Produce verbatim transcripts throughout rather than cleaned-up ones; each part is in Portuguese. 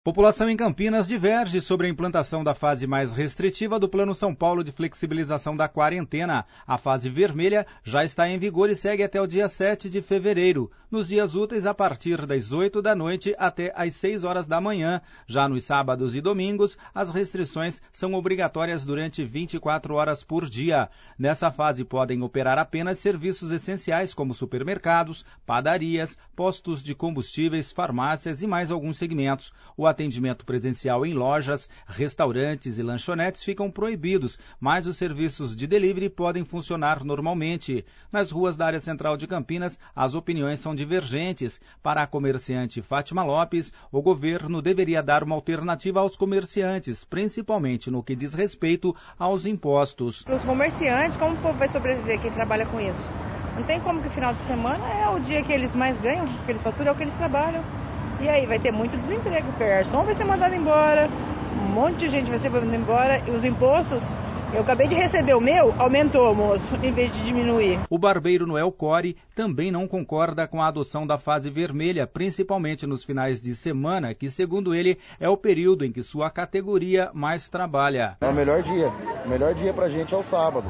População em Campinas diverge sobre a implantação da fase mais restritiva do Plano São Paulo de flexibilização da quarentena. A fase vermelha já está em vigor e segue até o dia sete de fevereiro, nos dias úteis a partir das oito da noite até às seis horas da manhã. Já nos sábados e domingos, as restrições são obrigatórias durante vinte e quatro horas por dia. Nessa fase podem operar apenas serviços essenciais como supermercados, padarias, postos de combustíveis, farmácias e mais alguns segmentos. O atendimento presencial em lojas, restaurantes e lanchonetes ficam proibidos, mas os serviços de delivery podem funcionar normalmente. Nas ruas da área central de Campinas, as opiniões são divergentes. Para a comerciante Fátima Lopes, o governo deveria dar uma alternativa aos comerciantes, principalmente no que diz respeito aos impostos. Para os comerciantes, como o povo vai sobreviver quem trabalha com isso? Não tem como que o final de semana é o dia que eles mais ganham, que eles faturam, é o que eles trabalham. E aí vai ter muito desemprego, o garçom vai ser mandado embora, um monte de gente vai ser mandada embora, e os impostos, eu acabei de receber o meu, aumentou, moço, em vez de diminuir. O barbeiro Noel Core também não concorda com a adoção da fase vermelha, principalmente nos finais de semana, que, segundo ele, é o período em que sua categoria mais trabalha. É o melhor dia, o melhor dia pra gente é o sábado.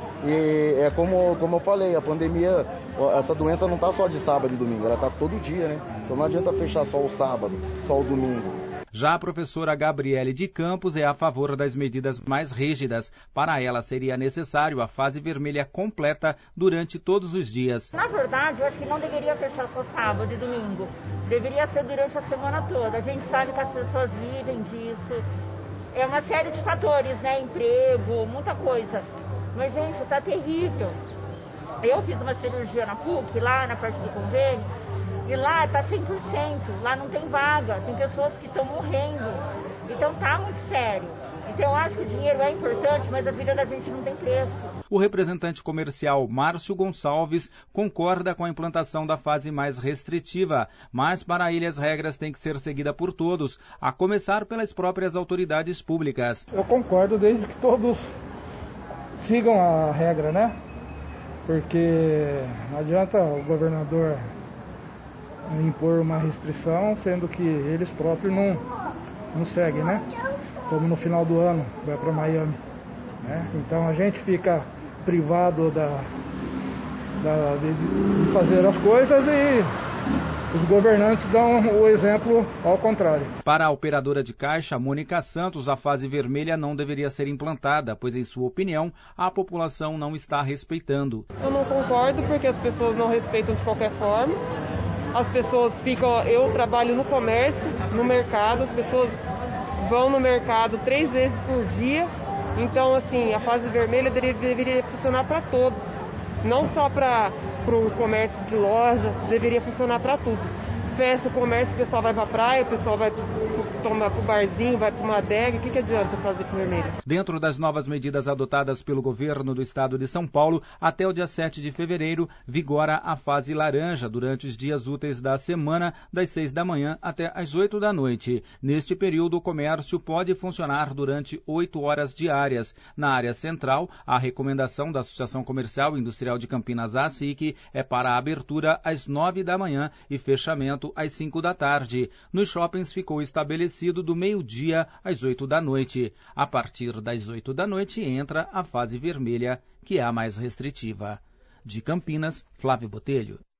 E é como, como eu falei, a pandemia, essa doença não está só de sábado e domingo, ela está todo dia, né? Então não adianta fechar só o sábado, só o domingo. Já a professora Gabriele de Campos é a favor das medidas mais rígidas. Para ela, seria necessário a fase vermelha completa durante todos os dias. Na verdade, eu acho que não deveria fechar só sábado e domingo. Deveria ser durante a semana toda. A gente sabe que as pessoas vivem disso. É uma série de fatores, né? Emprego, muita coisa. Mas, gente, tá terrível. Eu fiz uma cirurgia na P U C, lá na parte do convênio, e lá tá cem por cento, lá não tem vaga, tem pessoas que estão morrendo. Então tá muito sério. Então eu acho que o dinheiro é importante, mas a vida da gente não tem preço. O representante comercial Márcio Gonçalves concorda com a implantação da fase mais restritiva, mas para ele as regras têm que ser seguidas por todos, a começar pelas próprias autoridades públicas. Eu concordo desde que todos sigam a regra, né? Porque não adianta o governador impor uma restrição, sendo que eles próprios não, não seguem, né? Como no final do ano, vai para Miami, né? Então a gente fica privado da, da, de, de fazer as coisas e os governantes dão o exemplo ao contrário. Para a operadora de caixa, Mônica Santos, a fase vermelha não deveria ser implantada, pois, em sua opinião, a população não está respeitando. Eu não concordo porque as pessoas não respeitam de qualquer forma. As pessoas ficam... Eu trabalho no comércio, no mercado, as pessoas vão no mercado três vezes por dia. Então, assim, a fase vermelha deveria, deveria funcionar para todos. Não só para o comércio de loja, deveria funcionar para tudo. Fecha o comércio, o pessoal vai para a praia, o pessoal vai tomar para o barzinho, vai para uma adega. O que, que adianta fazer com vermelho? Dentro das novas medidas adotadas pelo governo do estado de São Paulo, até o dia sete de fevereiro, vigora a fase laranja durante os dias úteis da semana, das seis da manhã até as oito da noite. Neste período, o comércio pode funcionar durante oito horas diárias. Na área central, a recomendação da Associação Comercial e Industrial de Campinas, a ASIC, é para a abertura às nove da manhã e fechamento às cinco da tarde. Nos shoppings ficou estabelecido do meio-dia às oito da noite. A partir das oito da noite entra a fase vermelha, que é a mais restritiva. De Campinas, Flávio Botelho.